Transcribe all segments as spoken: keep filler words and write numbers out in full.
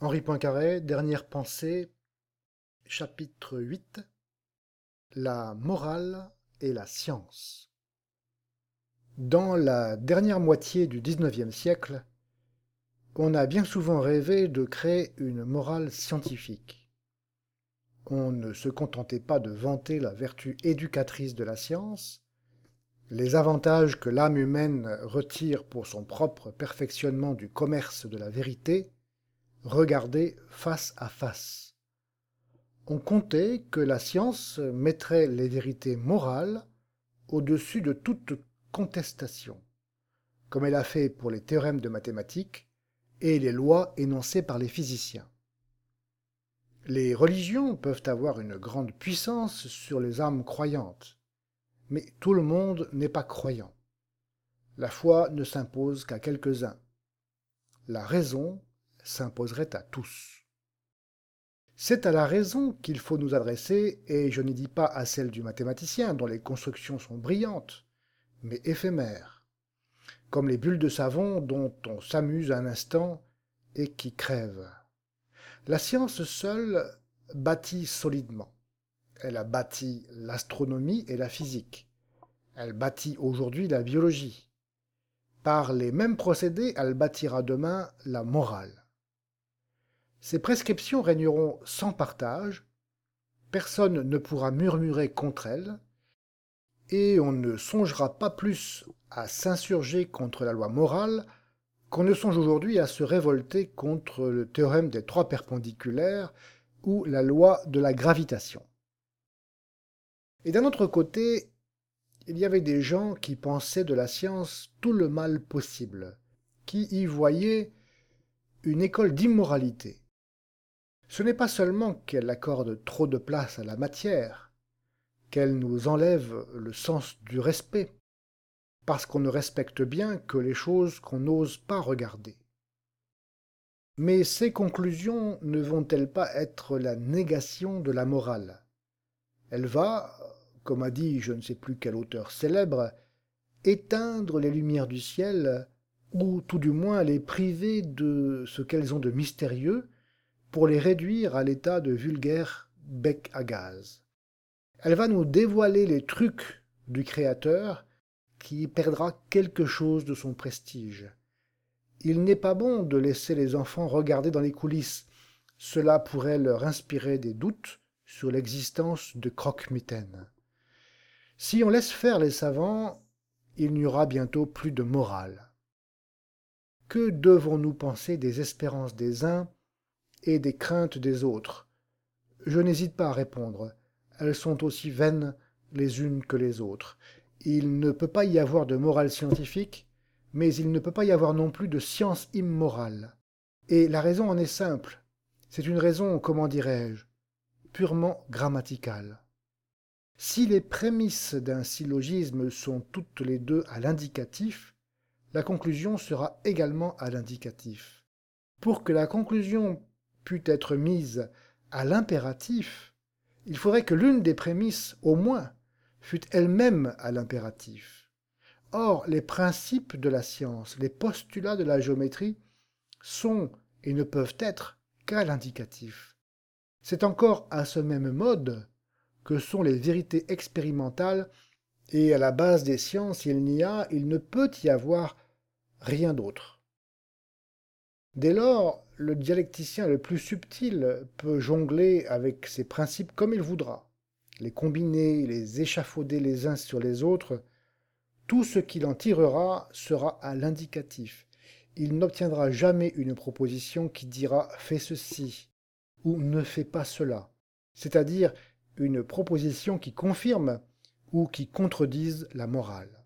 Henri Poincaré, Dernière pensée, chapitre huit. La morale et la science. Dans la dernière moitié du dix-neuvième siècle, on a bien souvent rêvé de créer une morale scientifique. On ne se contentait pas de vanter la vertu éducatrice de la science, les avantages que l'âme humaine retire pour son propre perfectionnement du commerce de la vérité, regardés face à face. On comptait que la science mettrait les vérités morales au-dessus de toute contestation, comme elle a fait pour les théorèmes de mathématiques et les lois énoncées par les physiciens. Les religions peuvent avoir une grande puissance sur les âmes croyantes, mais tout le monde n'est pas croyant. La foi ne s'impose qu'à quelques-uns. La raison s'imposerait à tous. C'est à la raison qu'il faut nous adresser, et je ne dis pas à celle du mathématicien dont les constructions sont brillantes, mais éphémères, comme les bulles de savon dont on s'amuse un instant et qui crèvent. La science seule bâtit solidement. Elle a bâti l'astronomie et la physique. Elle bâtit aujourd'hui la biologie. Par les mêmes procédés, elle bâtira demain la morale. Ces prescriptions régneront sans partage, personne ne pourra murmurer contre elles, et on ne songera pas plus à s'insurger contre la loi morale qu'on ne songe aujourd'hui à se révolter contre le théorème des trois perpendiculaires ou la loi de la gravitation. Et d'un autre côté, il y avait des gens qui pensaient de la science tout le mal possible, qui y voyaient une école d'immoralité. Ce n'est pas seulement qu'elle accorde trop de place à la matière, qu'elle nous enlève le sens du respect, parce qu'on ne respecte bien que les choses qu'on n'ose pas regarder. Mais ces conclusions ne vont-elles pas être la négation de la morale? Elle va, comme a dit je ne sais plus quel auteur célèbre, éteindre les lumières du ciel, ou tout du moins les priver de ce qu'elles ont de mystérieux, pour les réduire à l'état de vulgaire bec à gaz. Elle va nous dévoiler les trucs du Créateur qui perdra quelque chose de son prestige. Il n'est pas bon de laisser les enfants regarder dans les coulisses. Cela pourrait leur inspirer des doutes sur l'existence de croque-mitaine. Si on laisse faire les savants, il n'y aura bientôt plus de morale. Que devons-nous penser des espérances des uns et des craintes des autres? Je n'hésite pas à répondre. Elles sont aussi vaines les unes que les autres. Il ne peut pas y avoir de morale scientifique, mais il ne peut pas y avoir non plus de science immorale. Et la raison en est simple. C'est une raison, comment dirais-je, purement grammaticale. Si les prémices d'un syllogisme sont toutes les deux à l'indicatif, la conclusion sera également à l'indicatif. Pour que la conclusion pût être mise à l'impératif, il faudrait que l'une des prémices, au moins, fût elle-même à l'impératif. Or, les principes de la science, les postulats de la géométrie, sont et ne peuvent être qu'à l'indicatif. C'est encore à ce même mode que sont les vérités expérimentales, et à la base des sciences il n'y a, il ne peut y avoir rien d'autre. Dès lors, le dialecticien le plus subtil peut jongler avec ces principes comme il voudra, les combiner, les échafauder les uns sur les autres. Tout ce qu'il en tirera sera à l'indicatif. Il n'obtiendra jamais une proposition qui dira « fais ceci » ou « ne fais pas cela », c'est-à-dire une proposition qui confirme ou qui contredise la morale.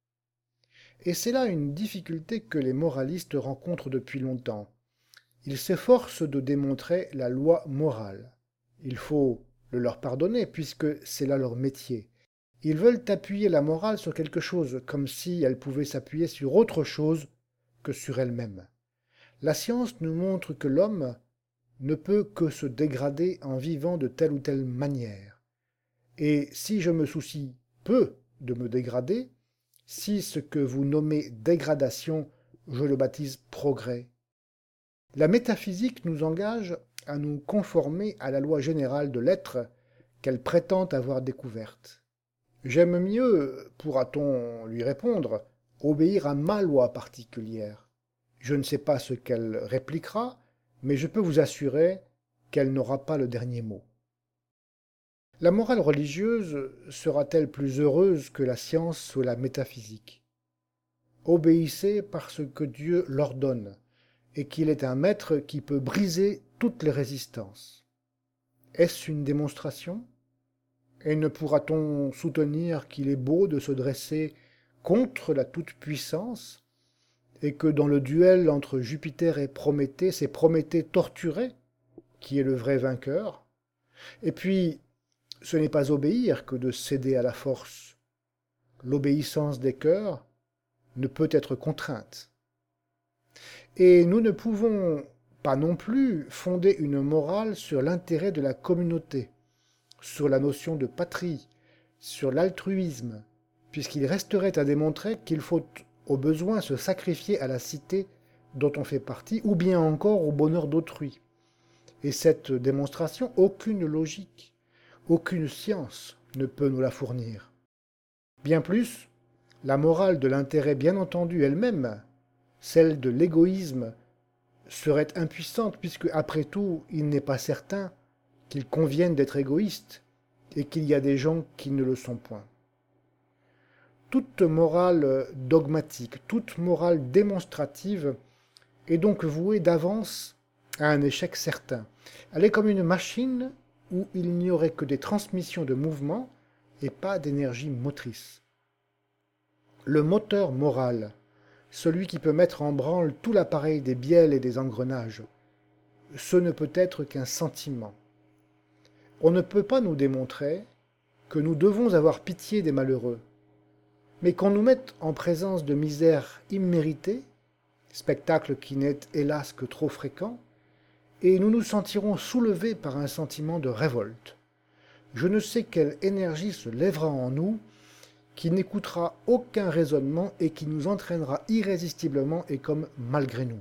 Et c'est là une difficulté que les moralistes rencontrent depuis longtemps. Ils s'efforcent de démontrer la loi morale. Il faut le leur pardonner, puisque c'est là leur métier. Ils veulent appuyer la morale sur quelque chose, comme si elle pouvait s'appuyer sur autre chose que sur elle-même. La science nous montre que l'homme ne peut que se dégrader en vivant de telle ou telle manière. Et si je me soucie peu de me dégrader, si ce que vous nommez dégradation, je le baptise progrès, La métaphysique nous engage à nous conformer à la loi générale de l'être qu'elle prétend avoir découverte. J'aime mieux, pourra-t-on lui répondre, obéir à ma loi particulière. Je ne sais pas ce qu'elle répliquera, mais je peux vous assurer qu'elle n'aura pas le dernier mot. La morale religieuse sera-t-elle plus heureuse que la science ou la métaphysique? Obéissez parce que Dieu l'ordonne, et qu'il est un maître qui peut briser toutes les résistances. Est-ce une démonstration? Et ne pourra-t-on soutenir qu'il est beau de se dresser contre la toute-puissance, et que dans le duel entre Jupiter et Prométhée, c'est Prométhée torturé qui est le vrai vainqueur? Et puis, ce n'est pas obéir que de céder à la force. L'obéissance des cœurs ne peut être contrainte. Et nous ne pouvons pas non plus fonder une morale sur l'intérêt de la communauté, sur la notion de patrie, sur l'altruisme, puisqu'il resterait à démontrer qu'il faut au besoin se sacrifier à la cité dont on fait partie, ou bien encore au bonheur d'autrui. Et cette démonstration, aucune logique, aucune science ne peut nous la fournir. Bien plus, la morale de l'intérêt bien entendu elle-même, celle de l'égoïsme, serait impuissante, puisque, après tout, il n'est pas certain qu'il convienne d'être égoïste, et qu'il y a des gens qui ne le sont point. Toute morale dogmatique, toute morale démonstrative est donc vouée d'avance à un échec certain. Elle est comme une machine où il n'y aurait que des transmissions de mouvement et pas d'énergie motrice. Le moteur moral, celui qui peut mettre en branle tout l'appareil des bielles et des engrenages, ce ne peut être qu'un sentiment. On ne peut pas nous démontrer que nous devons avoir pitié des malheureux, mais qu'on nous mette en présence de misères imméritées, spectacle qui n'est hélas que trop fréquent, et nous nous sentirons soulevés par un sentiment de révolte. Je ne sais quelle énergie se lèvera en nous, qui n'écoutera aucun raisonnement et qui nous entraînera irrésistiblement et comme malgré nous.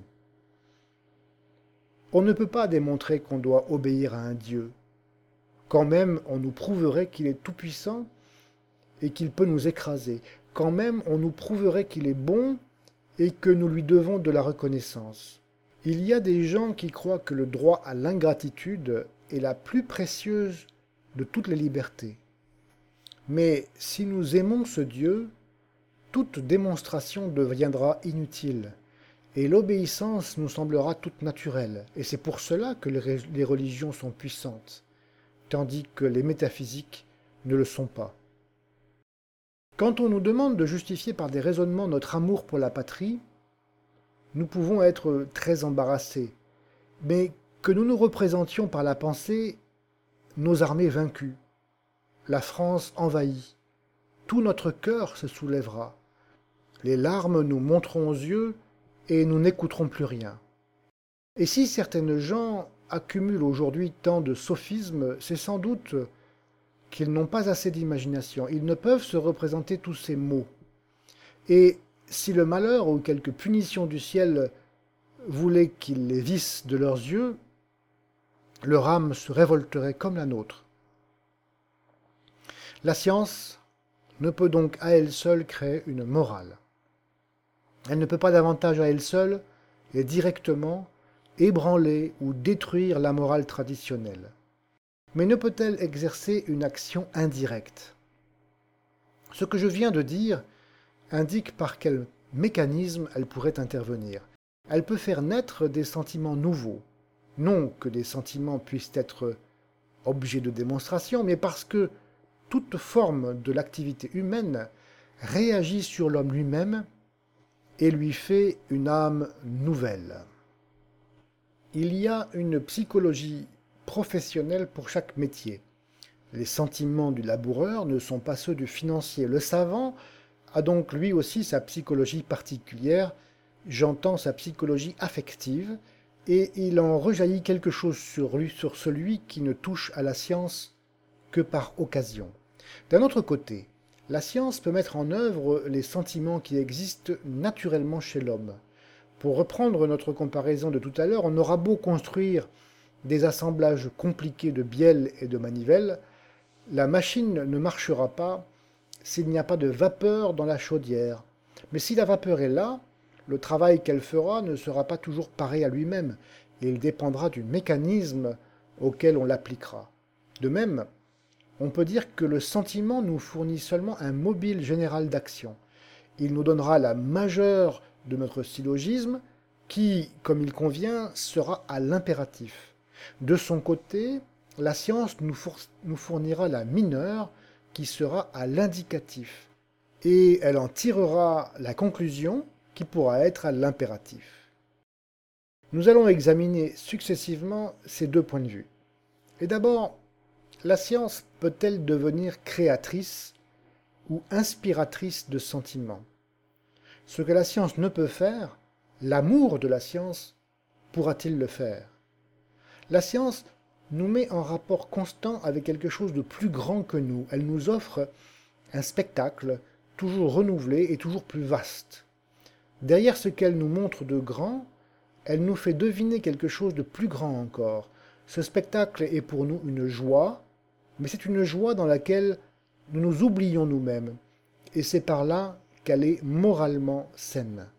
On ne peut pas démontrer qu'on doit obéir à un Dieu. Quand même on nous prouverait qu'il est tout-puissant et qu'il peut nous écraser. Quand même on nous prouverait qu'il est bon et que nous lui devons de la reconnaissance. Il y a des gens qui croient que le droit à l'ingratitude est la plus précieuse de toutes les libertés. Mais si nous aimons ce Dieu, toute démonstration deviendra inutile, et l'obéissance nous semblera toute naturelle, et c'est pour cela que les religions sont puissantes, tandis que les métaphysiques ne le sont pas. Quand on nous demande de justifier par des raisonnements notre amour pour la patrie, nous pouvons être très embarrassés, mais que nous nous représentions par la pensée nos armées vaincues, la France envahie, tout notre cœur se soulèvera, les larmes nous monteront aux yeux et nous n'écouterons plus rien. Et si certaines gens accumulent aujourd'hui tant de sophismes, c'est sans doute qu'ils n'ont pas assez d'imagination, ils ne peuvent se représenter tous ces mots. Et si le malheur ou quelque punition du ciel voulait qu'ils les vissent de leurs yeux, leur âme se révolterait comme la nôtre. La science ne peut donc à elle seule créer une morale. Elle ne peut pas davantage à elle seule et directement ébranler ou détruire la morale traditionnelle. Mais ne peut-elle exercer une action indirecte? Ce que je viens de dire indique par quel mécanisme elle pourrait intervenir. Elle peut faire naître des sentiments nouveaux, non que des sentiments puissent être objets de démonstration, mais parce que toute forme de l'activité humaine réagit sur l'homme lui-même et lui fait une âme nouvelle. Il y a une psychologie professionnelle pour chaque métier. Les sentiments du laboureur ne sont pas ceux du financier. Le savant a donc lui aussi sa psychologie particulière, j'entends sa psychologie affective, et il en rejaillit quelque chose sur lui, sur celui qui ne touche à la science que par occasion. D'un autre côté, la science peut mettre en œuvre les sentiments qui existent naturellement chez l'homme. Pour reprendre notre comparaison de tout à l'heure, on aura beau construire des assemblages compliqués de bielles et de manivelles, la machine ne marchera pas s'il n'y a pas de vapeur dans la chaudière. Mais si la vapeur est là, le travail qu'elle fera ne sera pas toujours pareil à lui-même, et il dépendra du mécanisme auquel on l'appliquera. De même, on peut dire que le sentiment nous fournit seulement un mobile général d'action. Il nous donnera la majeure de notre syllogisme, qui, comme il convient, sera à l'impératif. De son côté, la science nous, nous fournira la mineure, qui sera à l'indicatif, et elle en tirera la conclusion, qui pourra être à l'impératif. Nous allons examiner successivement ces deux points de vue. Et d'abord, la science peut-elle devenir créatrice ou inspiratrice de sentiments? Ce que la science ne peut faire, l'amour de la science pourra-t-il le faire? La science nous met en rapport constant avec quelque chose de plus grand que nous. Elle nous offre un spectacle toujours renouvelé et toujours plus vaste. Derrière ce qu'elle nous montre de grand, elle nous fait deviner quelque chose de plus grand encore. Ce spectacle est pour nous une joie, mais c'est une joie dans laquelle nous nous oublions nous-mêmes, et c'est par là qu'elle est moralement saine.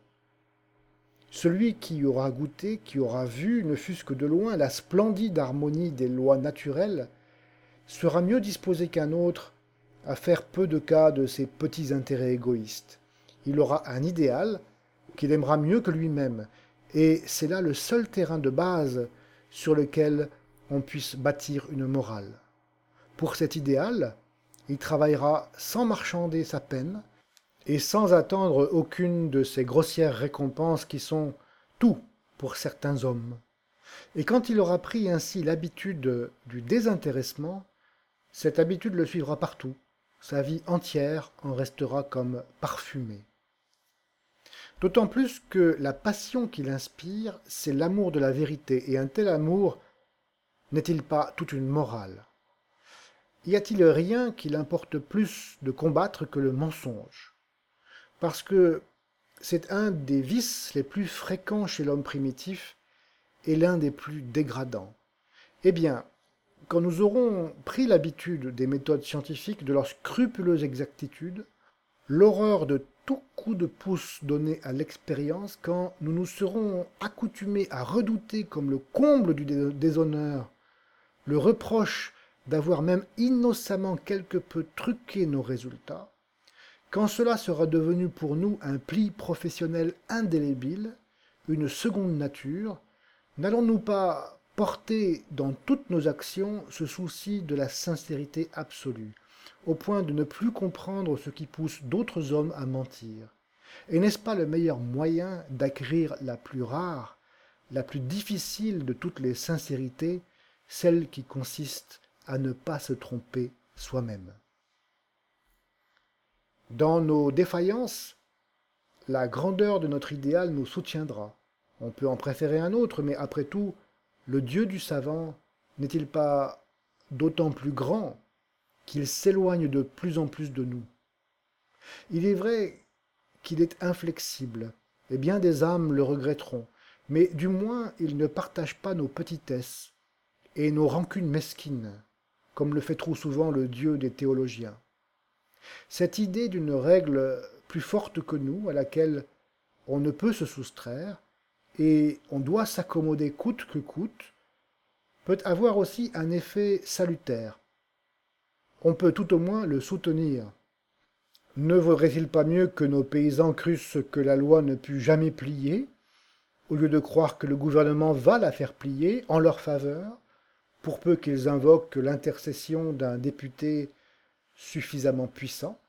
Celui qui aura goûté, qui aura vu, ne fût-ce que de loin, la splendide harmonie des lois naturelles, sera mieux disposé qu'un autre à faire peu de cas de ses petits intérêts égoïstes. Il aura un idéal qu'il aimera mieux que lui-même, et c'est là le seul terrain de base sur lequel on puisse bâtir une morale. Pour cet idéal, il travaillera sans marchander sa peine, et sans attendre aucune de ces grossières récompenses qui sont tout pour certains hommes. Et quand il aura pris ainsi l'habitude du désintéressement, cette habitude le suivra partout. Sa vie entière en restera comme parfumée. D'autant plus que la passion qu'il inspire, c'est l'amour de la vérité, et un tel amour n'est-il pas toute une morale? Y a-t-il rien qu'il importe plus de combattre que le mensonge? Parce que c'est un des vices les plus fréquents chez l'homme primitif et l'un des plus dégradants. Eh bien, quand nous aurons pris l'habitude des méthodes scientifiques, de leur scrupuleuse exactitude, l'horreur de tout coup de pouce donné à l'expérience, quand nous nous serons accoutumés à redouter comme le comble du déshonneur le reproche d'avoir même innocemment quelque peu truqué nos résultats, quand cela sera devenu pour nous un pli professionnel indélébile, une seconde nature, n'allons-nous pas porter dans toutes nos actions ce souci de la sincérité absolue, au point de ne plus comprendre ce qui pousse d'autres hommes à mentir? Et n'est-ce pas le meilleur moyen d'acquérir la plus rare, la plus difficile de toutes les sincérités, celle qui consiste à ne pas se tromper soi-même? Dans nos défaillances, la grandeur de notre idéal nous soutiendra. On peut en préférer un autre, mais après tout, le Dieu du savant n'est-il pas d'autant plus grand qu'il s'éloigne de plus en plus de nous? Il est vrai qu'il est inflexible, et bien des âmes le regretteront, mais du moins il ne partage pas nos petitesses et nos rancunes mesquines, comme le fait trop souvent le Dieu des théologiens. Cette idée d'une règle plus forte que nous, à laquelle on ne peut se soustraire, et on doit s'accommoder coûte que coûte, peut avoir aussi un effet salutaire. On peut tout au moins le soutenir. Ne vaudrait-il pas mieux que nos paysans crussent que la loi ne put jamais plier, au lieu de croire que le gouvernement va la faire plier en leur faveur, pour peu qu'ils invoquent l'intercession d'un député suffisamment puissant?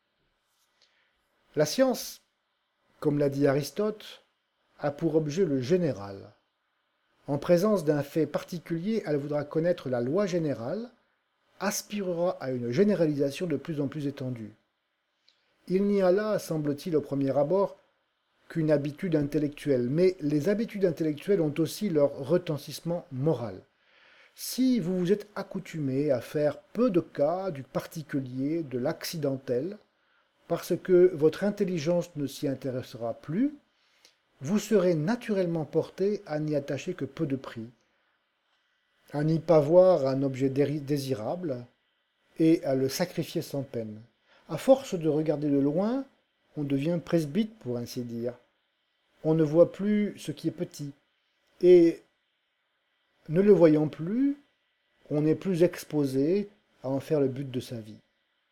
La science, comme l'a dit Aristote, a pour objet le général. En présence d'un fait particulier, elle voudra connaître la loi générale, aspirera à une généralisation de plus en plus étendue. Il n'y a là, semble-t-il au premier abord, qu'une habitude intellectuelle, mais les habitudes intellectuelles ont aussi leur retentissement moral. Si vous vous êtes accoutumé à faire peu de cas du particulier, de l'accidentel, parce que votre intelligence ne s'y intéressera plus, vous serez naturellement porté à n'y attacher que peu de prix, à n'y pas voir un objet désirable et à le sacrifier sans peine. À force de regarder de loin, on devient presbyte pour ainsi dire. On ne voit plus ce qui est petit, et ne le voyant plus, on est plus exposé à en faire le but de sa vie.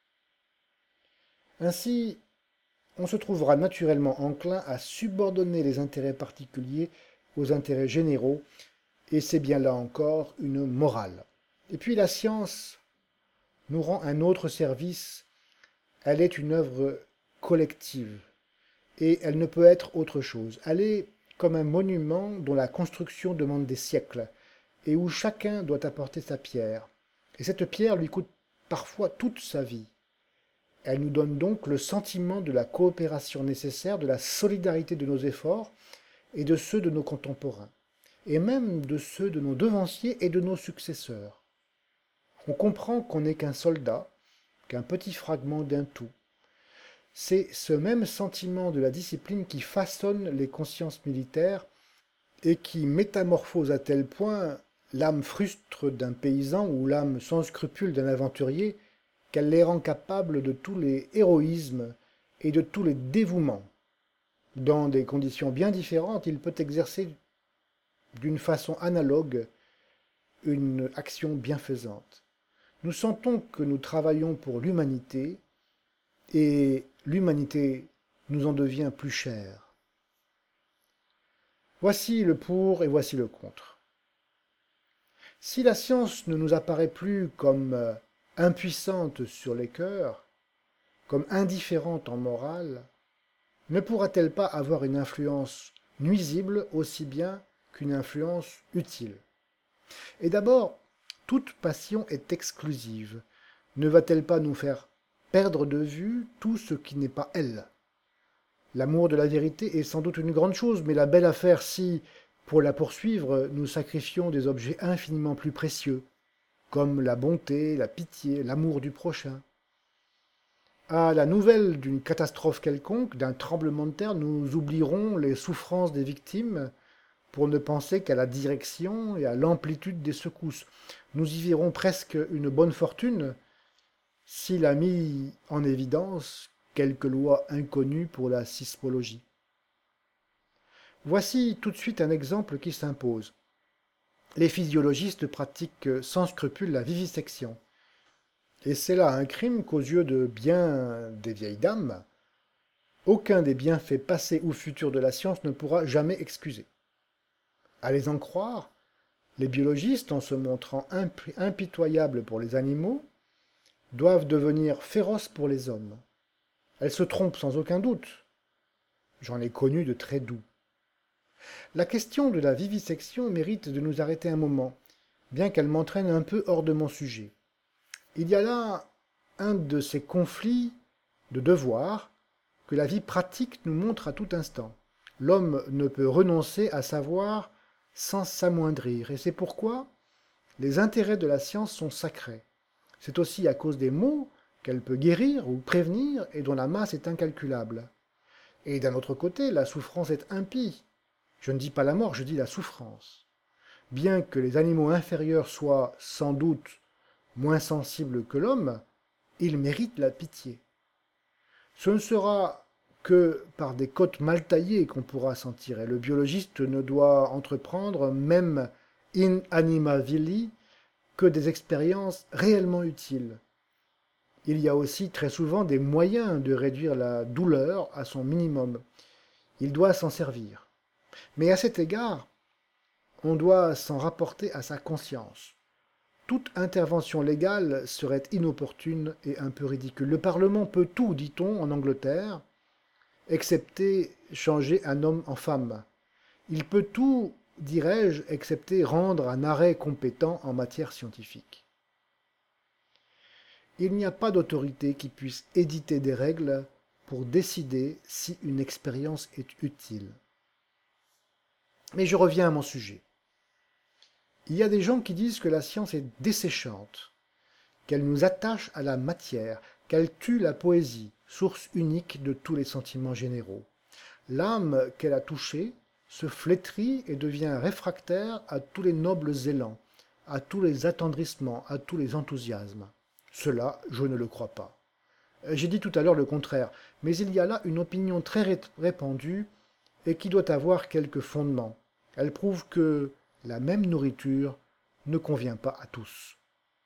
Ainsi, on se trouvera naturellement enclin à subordonner les intérêts particuliers aux intérêts généraux, et c'est bien là encore une morale. Et puis la science nous rend un autre service, elle est une œuvre collective, et elle ne peut être autre chose. Elle est comme un monument dont la construction demande des siècles, et où chacun doit apporter sa pierre. Et cette pierre lui coûte parfois toute sa vie. Elle nous donne donc le sentiment de la coopération nécessaire, de la solidarité de nos efforts et de ceux de nos contemporains, et même de ceux de nos devanciers et de nos successeurs. On comprend qu'on n'est qu'un soldat, qu'un petit fragment d'un tout. C'est ce même sentiment de la discipline qui façonne les consciences militaires et qui métamorphose à tel point l'âme frustre d'un paysan ou l'âme sans scrupule d'un aventurier qu'elle les rend capables de tous les héroïsmes et de tous les dévouements. Dans des conditions bien différentes, il peut exercer d'une façon analogue une action bienfaisante. Nous sentons que nous travaillons pour l'humanité et l'humanité nous en devient plus chère. Voici le pour et voici le contre. Si la science ne nous apparaît plus comme impuissante sur les cœurs, comme indifférente en morale, ne pourra-t-elle pas avoir une influence nuisible aussi bien qu'une influence utile? Et d'abord, toute passion est exclusive. Ne va-t-elle pas nous faire perdre de vue tout ce qui n'est pas elle? L'amour de la vérité est sans doute une grande chose, mais la belle affaire si, pour la poursuivre, nous sacrifions des objets infiniment plus précieux, comme la bonté, la pitié, l'amour du prochain. À la nouvelle d'une catastrophe quelconque, d'un tremblement de terre, nous oublierons les souffrances des victimes pour ne penser qu'à la direction et à l'amplitude des secousses. Nous y verrons presque une bonne fortune s'il a mis en évidence quelques lois inconnues pour la sismologie. Voici tout de suite un exemple qui s'impose. Les physiologistes pratiquent sans scrupule la vivisection. Et c'est là un crime qu'aux yeux de bien des vieilles dames, aucun des bienfaits passés ou futurs de la science ne pourra jamais excuser. À les en croire, les biologistes, en se montrant impitoyables pour les animaux, doivent devenir féroces pour les hommes. Elles se trompent sans aucun doute. J'en ai connu de très doux. La question de la vivisection mérite de nous arrêter un moment, bien qu'elle m'entraîne un peu hors de mon sujet. Il y a là un de ces conflits de devoirs que la vie pratique nous montre à tout instant. L'homme ne peut renoncer à savoir sans s'amoindrir, et c'est pourquoi les intérêts de la science sont sacrés. C'est aussi à cause des maux qu'elle peut guérir ou prévenir et dont la masse est incalculable. Et d'un autre côté, la souffrance est impie. Je ne dis pas la mort, je dis la souffrance. Bien que les animaux inférieurs soient sans doute moins sensibles que l'homme, ils méritent la pitié. Ce ne sera que par des côtes mal taillées qu'on pourra s'en tirer. Le biologiste ne doit entreprendre, même in anima vili, que des expériences réellement utiles. Il y a aussi très souvent des moyens de réduire la douleur à son minimum. Il doit s'en servir. Mais à cet égard, on doit s'en rapporter à sa conscience. Toute intervention légale serait inopportune et un peu ridicule. Le Parlement peut tout, dit-on en Angleterre, excepté changer un homme en femme. Il peut tout, dirais-je, excepté rendre un arrêt compétent en matière scientifique. Il n'y a pas d'autorité qui puisse éditer des règles pour décider si une expérience est utile. Mais je reviens à mon sujet. Il y a des gens qui disent que la science est desséchante, qu'elle nous attache à la matière, qu'elle tue la poésie, source unique de tous les sentiments généraux. L'âme qu'elle a touchée se flétrit et devient réfractaire à tous les nobles élans, à tous les attendrissements, à tous les enthousiasmes. Cela, je ne le crois pas. J'ai dit tout à l'heure le contraire, mais il y a là une opinion très répandue et qui doit avoir quelque fondement. Elle prouve que la même nourriture ne convient pas à tous.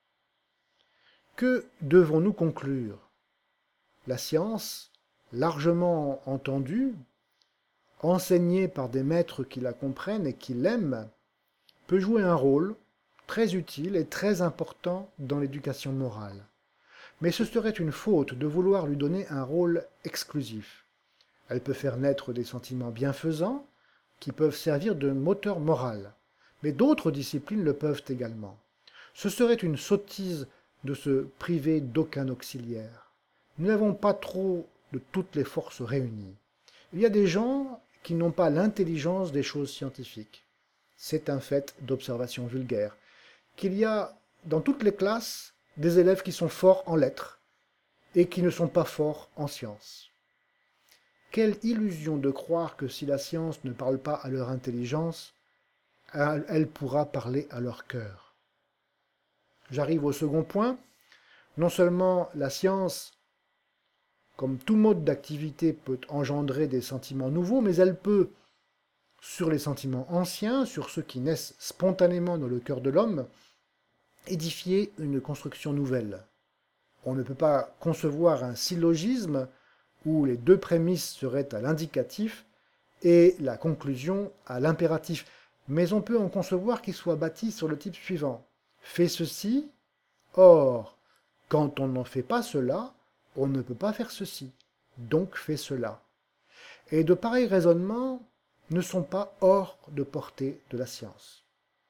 Que devons-nous conclure? La science, largement entendue, enseignée par des maîtres qui la comprennent et qui l'aiment, peut jouer un rôle très utile et très important dans l'éducation morale. Mais ce serait une faute de vouloir lui donner un rôle exclusif. Elle peut faire naître des sentiments bienfaisants qui peuvent servir de moteur moral, mais d'autres disciplines le peuvent également. Ce serait une sottise de se priver d'aucun auxiliaire. Nous n'avons pas trop de toutes les forces réunies. Il y a des gens qui n'ont pas l'intelligence des choses scientifiques. C'est un fait d'observation vulgaire. Qu'il y a dans toutes les classes des élèves qui sont forts en lettres et qui ne sont pas forts en sciences. Quelle illusion de croire que si la science ne parle pas à leur intelligence, elle pourra parler à leur cœur. J'arrive au second point. Non seulement la science, comme tout mode d'activité, peut engendrer des sentiments nouveaux, mais elle peut, sur les sentiments anciens, sur ceux qui naissent spontanément dans le cœur de l'homme, édifier une construction nouvelle. On ne peut pas concevoir un syllogisme où les deux prémices seraient à l'indicatif et la conclusion à l'impératif, mais on peut en concevoir qui soit bâti sur le type suivant. Fais ceci, or, quand on n'en fait pas cela, on ne peut pas faire ceci, donc fais cela. Et de pareils raisonnements ne sont pas hors de portée de la science.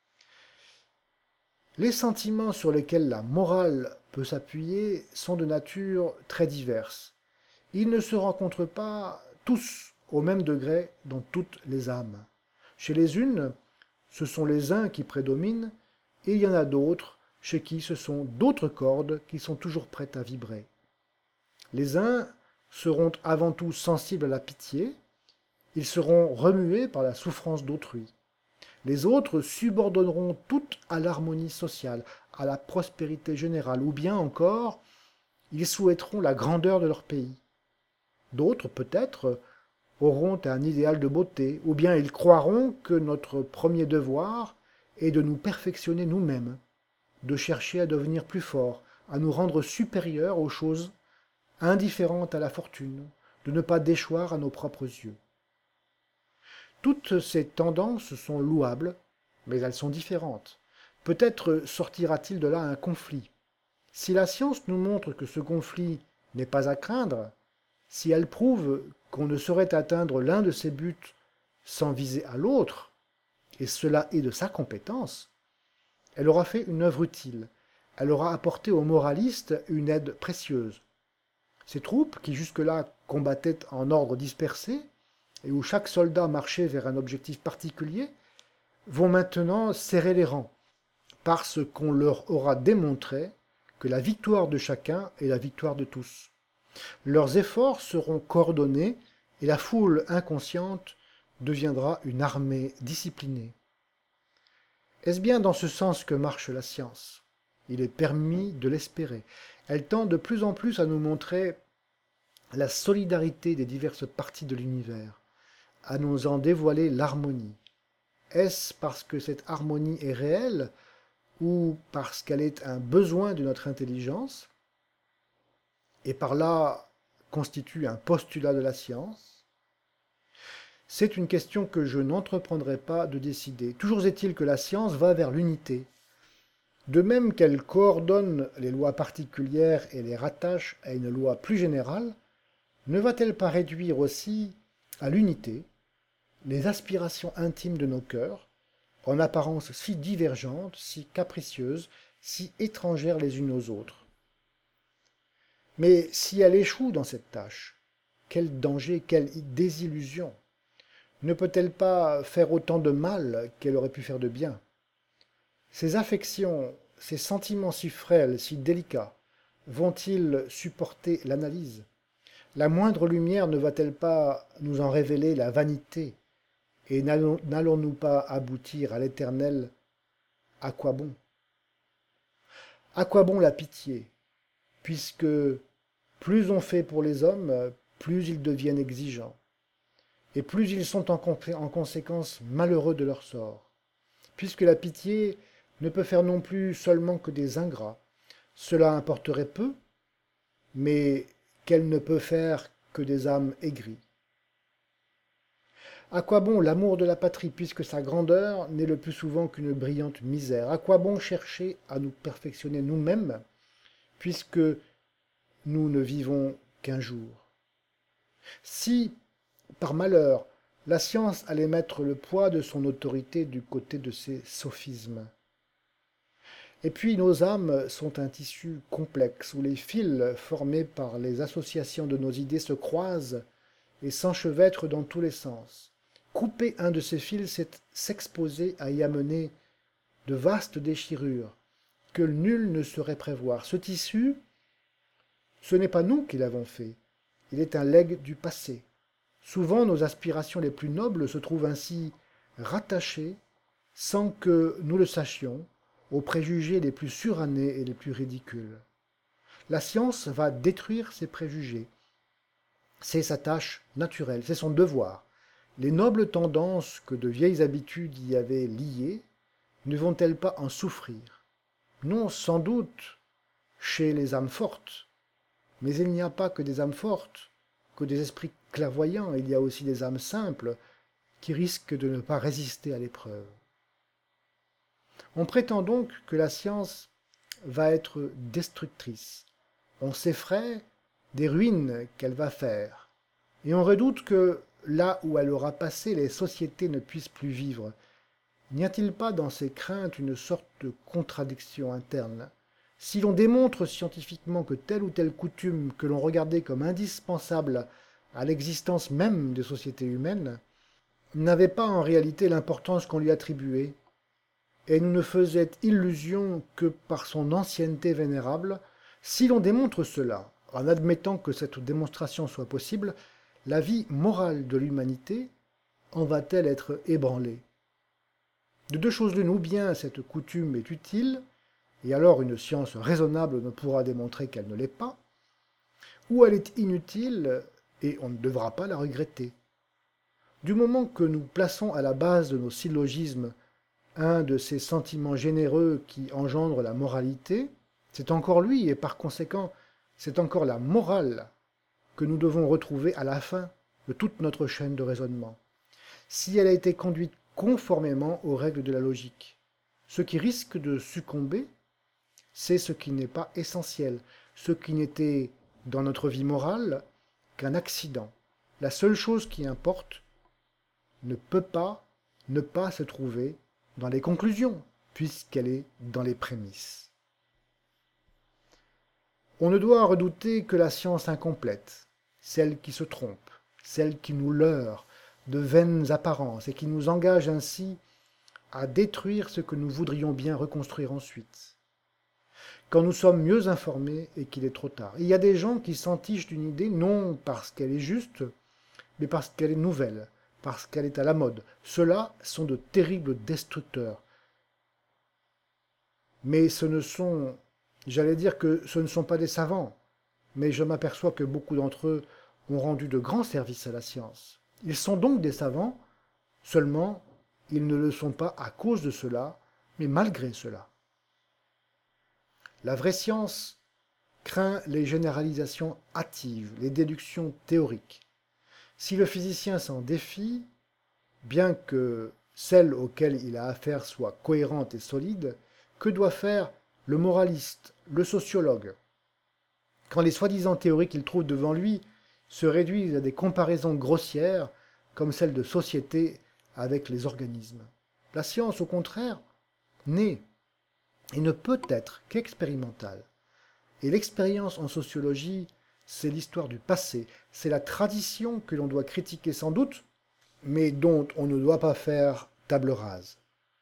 Les sentiments sur lesquels la morale peut s'appuyer sont de nature très diverse. Ils ne se rencontrent pas tous au même degré dans toutes les âmes. Chez les unes, ce sont les uns qui prédominent, et il y en a d'autres chez qui ce sont d'autres cordes qui sont toujours prêtes à vibrer. Les uns seront avant tout sensibles à la pitié, ils seront remués par la souffrance d'autrui. Les autres subordonneront toutes à l'harmonie sociale, à la prospérité générale, ou bien encore, ils souhaiteront la grandeur de leur pays. D'autres, peut-être, auront un idéal de beauté, ou bien ils croiront que notre premier devoir est de nous perfectionner nous-mêmes, de chercher à devenir plus forts, à nous rendre supérieurs aux choses indifférentes à la fortune, de ne pas déchoir à nos propres yeux. Toutes ces tendances sont louables, mais elles sont différentes. Peut-être sortira-t-il de là un conflit. Si la science nous montre que ce conflit n'est pas à craindre, si elle prouve qu'on ne saurait atteindre l'un de ses buts sans viser à l'autre, et cela est de sa compétence, elle aura fait une œuvre utile, elle aura apporté aux moralistes une aide précieuse. Ces troupes, qui jusque-là combattaient en ordre dispersé, et où chaque soldat marchait vers un objectif particulier, vont maintenant serrer les rangs, parce qu'on leur aura démontré que la victoire de chacun est la victoire de tous. Leurs efforts seront coordonnés, et la foule inconsciente deviendra une armée disciplinée. Est-ce bien dans ce sens que marche la science? Il est permis de l'espérer. Elle tend de plus en plus à nous montrer la solidarité des diverses parties de l'univers, à nous en dévoiler l'harmonie. Est-ce parce que cette harmonie est réelle ou parce qu'elle est un besoin de notre intelligence et par là constitue un postulat de la science? C'est une question que je n'entreprendrai pas de décider. Toujours est-il que la science va vers l'unité. De même qu'elle coordonne les lois particulières et les rattache à une loi plus générale, ne va-t-elle pas réduire aussi à l'unité les aspirations intimes de nos cœurs, en apparence si divergentes, si capricieuses, si étrangères les unes aux autres? Mais si elle échoue dans cette tâche, quel danger, quelle désillusion! Ne peut-elle pas faire autant de mal qu'elle aurait pu faire de bien? Ces affections, ces sentiments si frêles, si délicats, vont-ils supporter l'analyse? La moindre lumière ne va-t-elle pas nous en révéler la vanité? Et n'allons- n'allons-nous pas aboutir à l'éternel? À quoi bon? À quoi bon la pitié? Puisque plus on fait pour les hommes, plus ils deviennent exigeants, et plus ils sont en, consé- en conséquence malheureux de leur sort. Puisque la pitié ne peut faire non plus seulement que des ingrats, cela importerait peu, mais qu'elle ne peut faire que des âmes aigries. À quoi bon l'amour de la patrie, puisque sa grandeur n'est le plus souvent qu'une brillante misère? À quoi bon chercher à nous perfectionner nous-mêmes, puisque nous ne vivons qu'un jour? Si, par malheur, la science allait mettre le poids de son autorité du côté de ses sophismes. Et puis nos âmes sont un tissu complexe où les fils formés par les associations de nos idées se croisent et s'enchevêtrent dans tous les sens. Couper un de ces fils, c'est s'exposer à y amener de vastes déchirures que nul ne saurait prévoir. Ce tissu, ce n'est pas nous qui l'avons fait, il est un legs du passé. Souvent nos aspirations les plus nobles se trouvent ainsi rattachées, sans que nous le sachions, aux préjugés les plus surannés et les plus ridicules. La science va détruire ces préjugés. C'est sa tâche naturelle, c'est son devoir. Les nobles tendances que de vieilles habitudes y avaient liées ne vont-elles pas en souffrir? Non, sans doute, chez les âmes fortes. Mais il n'y a pas que des âmes fortes, que des esprits clairvoyants, il y a aussi des âmes simples qui risquent de ne pas résister à l'épreuve. On prétend donc que la science va être destructrice. On s'effraie des ruines qu'elle va faire. Et on redoute que, là où elle aura passé, les sociétés ne puissent plus vivre. N'y a-t-il pas dans ces craintes une sorte de contradiction interne? Si l'on démontre scientifiquement que telle ou telle coutume que l'on regardait comme indispensable à l'existence même des sociétés humaines n'avait pas en réalité l'importance qu'on lui attribuait, et nous ne faisait illusion que par son ancienneté vénérable, si l'on démontre cela, en admettant que cette démonstration soit possible, la vie morale de l'humanité en va-t-elle être ébranlée? De deux choses l'une, ou bien cette coutume est utile, et alors une science raisonnable ne pourra démontrer qu'elle ne l'est pas, ou elle est inutile, et on ne devra pas la regretter. Du moment que nous plaçons à la base de nos syllogismes un de ces sentiments généreux qui engendrent la moralité, c'est encore lui, et par conséquent, c'est encore la morale que nous devons retrouver à la fin de toute notre chaîne de raisonnement, si elle a été conduite conformément aux règles de la logique. Ce qui risque de succomber, c'est ce qui n'est pas essentiel, ce qui n'était dans notre vie morale qu'un accident. La seule chose qui importe ne peut pas ne pas se trouver dans les conclusions, puisqu'elle est dans les prémices. On ne doit redouter que la science incomplète, celle qui se trompe, celle qui nous leurre de vaines apparences et qui nous engage ainsi à détruire ce que nous voudrions bien reconstruire ensuite, quand nous sommes mieux informés et qu'il est trop tard. Il y a des gens qui s'entichent d'une idée non parce qu'elle est juste, mais parce qu'elle est nouvelle, parce qu'elle est à la mode. Ceux-là sont de terribles destructeurs. Mais ce ne sont, j'allais dire que ce ne sont pas des savants, mais je m'aperçois que beaucoup d'entre eux ont rendu de grands services à la science. Ils sont donc des savants, seulement ils ne le sont pas à cause de cela, mais malgré cela. La vraie science craint les généralisations hâtives, les déductions théoriques. Si le physicien s'en défie, bien que celles auxquelles il a affaire soient cohérentes et solides, que doit faire le moraliste, le sociologue, quand les soi-disant théories qu'il trouve devant lui se réduisent à des comparaisons grossières, comme celles de société avec les organismes? La science, au contraire, n'est et ne peut être qu'expérimentale. Et l'expérience en sociologie, c'est l'histoire du passé, c'est la tradition que l'on doit critiquer sans doute, mais dont on ne doit pas faire table rase.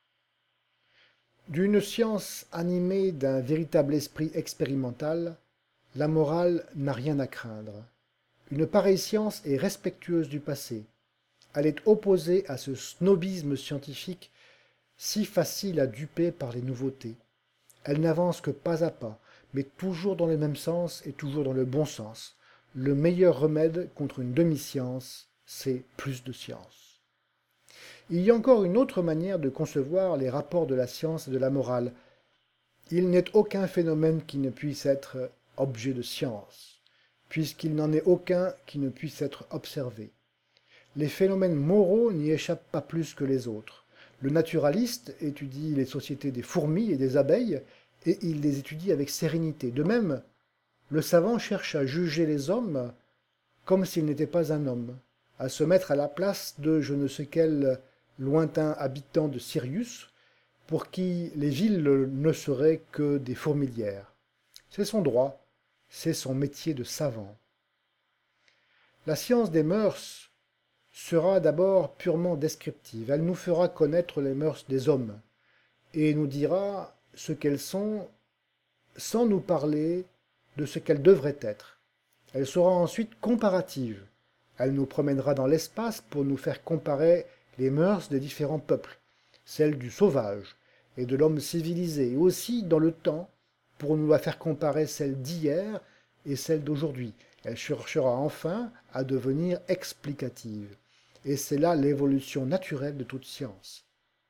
D'une science animée d'un véritable esprit expérimental, la morale n'a rien à craindre. Une pareille science est respectueuse du passé. Elle est opposée à ce snobisme scientifique si facile à duper par les nouveautés. Elle n'avance que pas à pas, mais toujours dans le même sens et toujours dans le bon sens. Le meilleur remède contre une demi-science, c'est plus de science. Il y a encore une autre manière de concevoir les rapports de la science et de la morale. Il n'est aucun phénomène qui ne puisse être objet de science, puisqu'il n'en est aucun qui ne puisse être observé. Les phénomènes moraux n'y échappent pas plus que les autres. Le naturaliste étudie les sociétés des fourmis et des abeilles, et il les étudie avec sérénité. De même, le savant cherche à juger les hommes comme s'il n'était pas un homme, à se mettre à la place de je ne sais quel lointain habitant de Sirius, pour qui les villes ne seraient que des fourmilières. C'est son droit, c'est son métier de savant. La science des mœurs sera d'abord purement descriptive. Elle nous fera connaître les mœurs des hommes et nous dira ce qu'elles sont sans nous parler de ce qu'elles devraient être. Elle sera ensuite comparative. Elle nous promènera dans l'espace pour nous faire comparer les mœurs des différents peuples, celles du sauvage et de l'homme civilisé, et aussi dans le temps pour nous la faire comparer celles d'hier et celles d'aujourd'hui. Elle cherchera enfin à devenir explicative. Et c'est là l'évolution naturelle de toute science.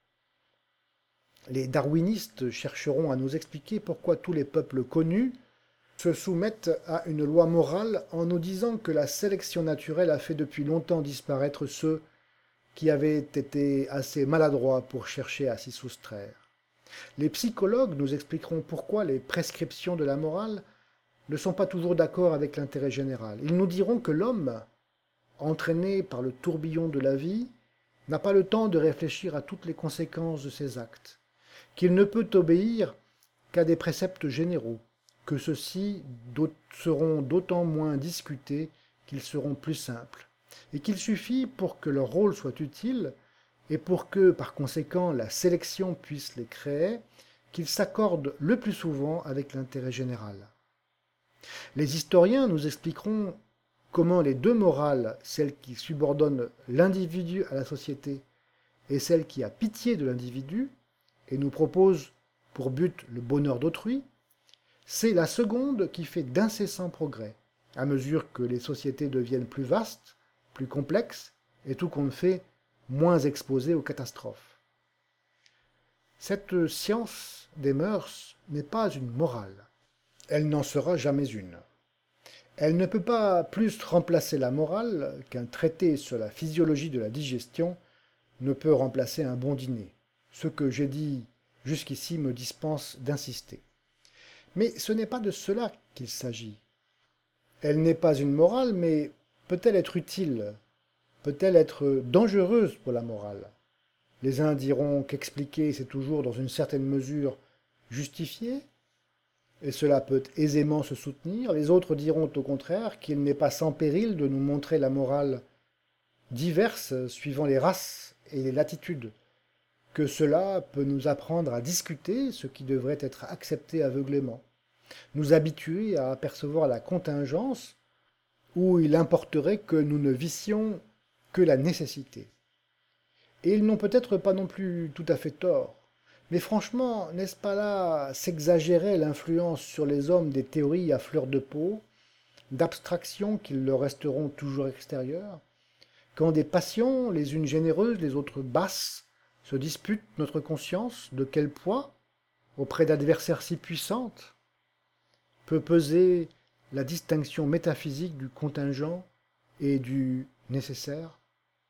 Les darwinistes chercheront à nous expliquer pourquoi tous les peuples connus se soumettent à une loi morale en nous disant que la sélection naturelle a fait depuis longtemps disparaître ceux qui avaient été assez maladroits pour chercher à s'y soustraire. Les psychologues nous expliqueront pourquoi les prescriptions de la morale ne sont pas toujours d'accord avec l'intérêt général. Ils nous diront que l'homme, entraîné par le tourbillon de la vie, n'a pas le temps de réfléchir à toutes les conséquences de ses actes, qu'il ne peut obéir qu'à des préceptes généraux, que ceux-ci seront d'autant moins discutés qu'ils seront plus simples, et qu'il suffit pour que leur rôle soit utile, et pour que, par conséquent, la sélection puisse les créer, qu'ils s'accordent le plus souvent avec l'intérêt général. Les historiens nous expliqueront comment les deux morales, celle qui subordonne l'individu à la société et celle qui a pitié de l'individu et nous propose pour but le bonheur d'autrui, c'est la seconde qui fait d'incessants progrès, à mesure que les sociétés deviennent plus vastes, plus complexes et tout compte fait moins exposées aux catastrophes. Cette science des mœurs n'est pas une morale. Elle n'en sera jamais une. Elle ne peut pas plus remplacer la morale qu'un traité sur la physiologie de la digestion ne peut remplacer un bon dîner. Ce que j'ai dit jusqu'ici me dispense d'insister. Mais ce n'est pas de cela qu'il s'agit. Elle n'est pas une morale, mais peut-elle être utile? Peut-elle être dangereuse pour la morale? Les uns diront qu'expliquer, c'est toujours dans une certaine mesure justifié, et cela peut aisément se soutenir. Les autres diront au contraire qu'il n'est pas sans péril de nous montrer la morale diverse suivant les races et les latitudes, que cela peut nous apprendre à discuter ce qui devrait être accepté aveuglément, nous habituer à apercevoir la contingence où il importerait que nous ne vissions que la nécessité. Et ils n'ont peut-être pas non plus tout à fait tort. Mais franchement, n'est-ce pas là s'exagérer l'influence sur les hommes des théories à fleur de peau, d'abstractions qui leur resteront toujours extérieures, quand des passions, les unes généreuses, les autres basses, se disputent notre conscience, de quel poids, auprès d'adversaires si puissantes, peut peser la distinction métaphysique du contingent et du nécessaire?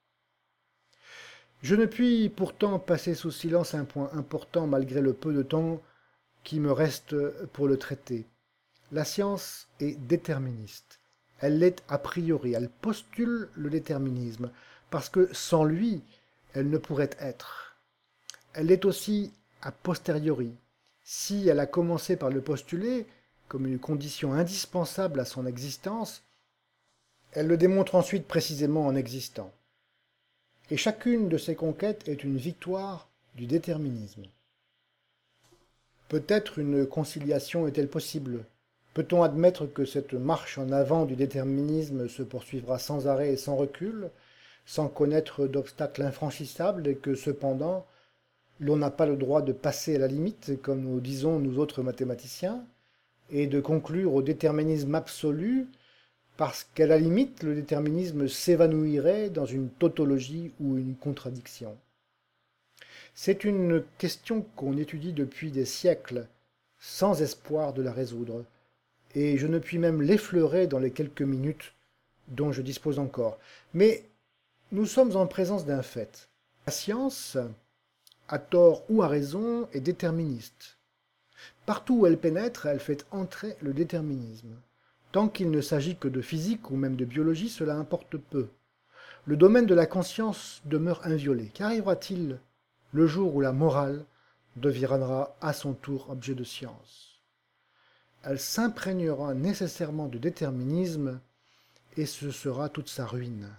Je ne puis pourtant passer sous silence un point important malgré le peu de temps qui me reste pour le traiter. La science est déterministe. Elle l'est a priori, elle postule le déterminisme, parce que sans lui, elle ne pourrait être. Elle l'est aussi a posteriori. Si elle a commencé par le postuler comme une condition indispensable à son existence, elle le démontre ensuite précisément en existant. Et chacune de ces conquêtes est une victoire du déterminisme. Peut-être une conciliation est-elle possible, Peut-on admettre que cette marche en avant du déterminisme se poursuivra sans arrêt et sans recul, sans connaître d'obstacles infranchissables, et que cependant l'on n'a pas le droit de passer à la limite, comme nous disons nous autres mathématiciens, et de conclure au déterminisme absolu, parce qu'à la limite le déterminisme s'évanouirait dans une tautologie ou une contradiction? C'est une question qu'on étudie depuis des siècles, sans espoir de la résoudre, et je ne puis même l'effleurer dans les quelques minutes dont je dispose encore. Mais nous sommes en présence d'un fait. La science, à tort ou à raison, est déterministe. Partout où elle pénètre, elle fait entrer le déterminisme. Tant qu'il ne s'agit que de physique ou même de biologie, cela importe peu. Le domaine de la conscience demeure inviolé. Qu'arrivera-t-il le jour où la morale deviendra à son tour objet de science? Elle s'imprégnera nécessairement de déterminisme, et ce sera toute sa ruine.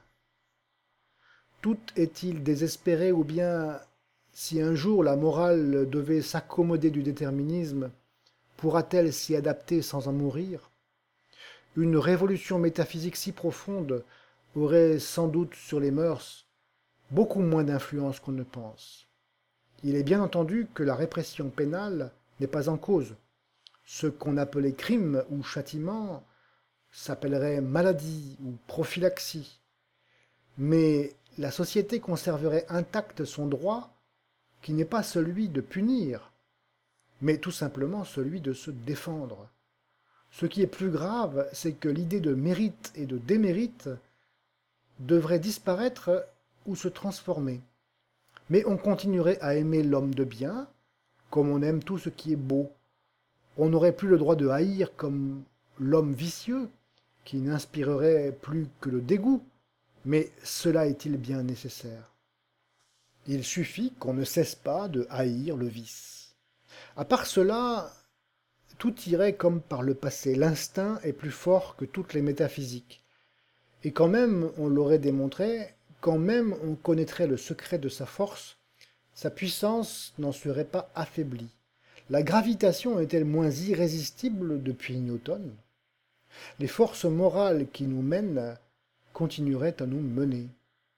Tout est-il désespéré, ou bien, si un jour la morale devait s'accommoder du déterminisme, pourra-t-elle s'y adapter sans en mourir? Une révolution métaphysique si profonde aurait sans doute sur les mœurs beaucoup moins d'influence qu'on ne pense. Il est bien entendu que la répression pénale n'est pas en cause. Ce qu'on appelait crime ou châtiment s'appellerait maladie ou prophylaxie. Mais la société conserverait intact son droit, qui n'est pas celui de punir, mais tout simplement celui de se défendre. Ce qui est plus grave, c'est que l'idée de mérite et de démérite devrait disparaître ou se transformer. Mais on continuerait à aimer l'homme de bien, comme on aime tout ce qui est beau. On n'aurait plus le droit de haïr comme l'homme vicieux, qui n'inspirerait plus que le dégoût. Mais cela est-il bien nécessaire? Il suffit qu'on ne cesse pas de haïr le vice. À part cela, tout irait comme par le passé. L'instinct est plus fort que toutes les métaphysiques. Et quand même, on l'aurait démontré, quand même on connaîtrait le secret de sa force, sa puissance n'en serait pas affaiblie. La gravitation est-elle moins irrésistible depuis Newton? Les forces morales qui nous mènent continueraient à nous mener.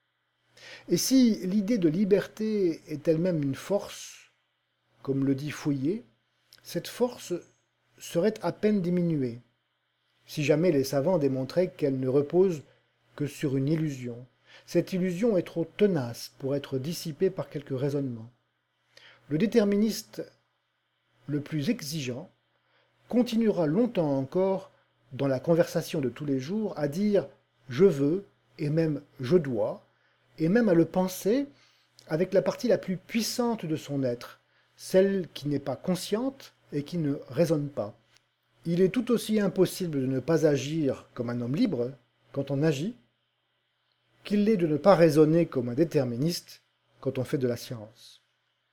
Et si l'idée de liberté est elle-même une force, comme le dit Fouillé, cette force serait à peine diminuée, si jamais les savants démontraient qu'elle ne repose que sur une illusion. Cette illusion est trop tenace pour être dissipée par quelque raisonnement. Le déterministe le plus exigeant continuera longtemps encore, dans la conversation de tous les jours, à dire « je veux » et même « je dois », et même à le penser avec la partie la plus puissante de son être, celle qui n'est pas consciente et qui ne raisonne pas. Il est tout aussi impossible de ne pas agir comme un homme libre quand on agit, qu'il l'est de ne pas raisonner comme un déterministe quand on fait de la science.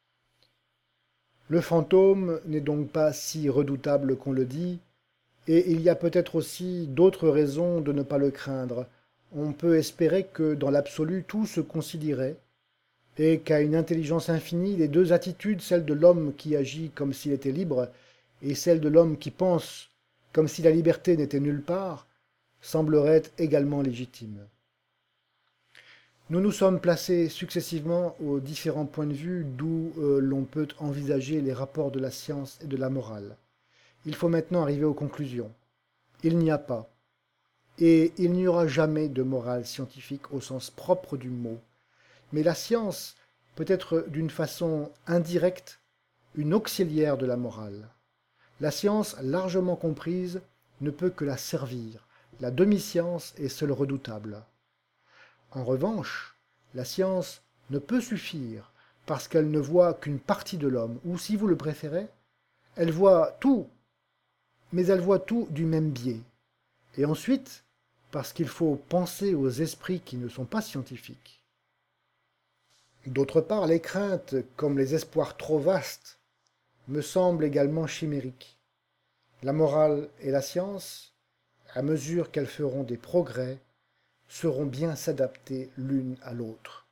Le fantôme n'est donc pas si redoutable qu'on le dit, et il y a peut-être aussi d'autres raisons de ne pas le craindre. On peut espérer que dans l'absolu tout se concilierait, et qu'à une intelligence infinie, les deux attitudes, celle de l'homme qui agit comme s'il était libre, et celle de l'homme qui pense comme si la liberté n'était nulle part, sembleraient également légitimes. Nous nous sommes placés successivement aux différents points de vue d'où euh, l'on peut envisager les rapports de la science et de la morale. Il faut maintenant arriver aux conclusions. Il n'y a pas, et il n'y aura jamais de morale scientifique au sens propre du mot. Mais la science peut être d'une façon indirecte une auxiliaire de la morale. La science, largement comprise, ne peut que la servir. La demi-science est seule redoutable. En revanche, la science ne peut suffire parce qu'elle ne voit qu'une partie de l'homme, ou si vous le préférez, elle voit tout, mais elle voit tout du même biais. Et ensuite, parce qu'il faut penser aux esprits qui ne sont pas scientifiques. D'autre part, les craintes, comme les espoirs trop vastes, me semblent également chimériques. La morale et la science, à mesure qu'elles feront des progrès, sauront bien s'adapter l'une à l'autre.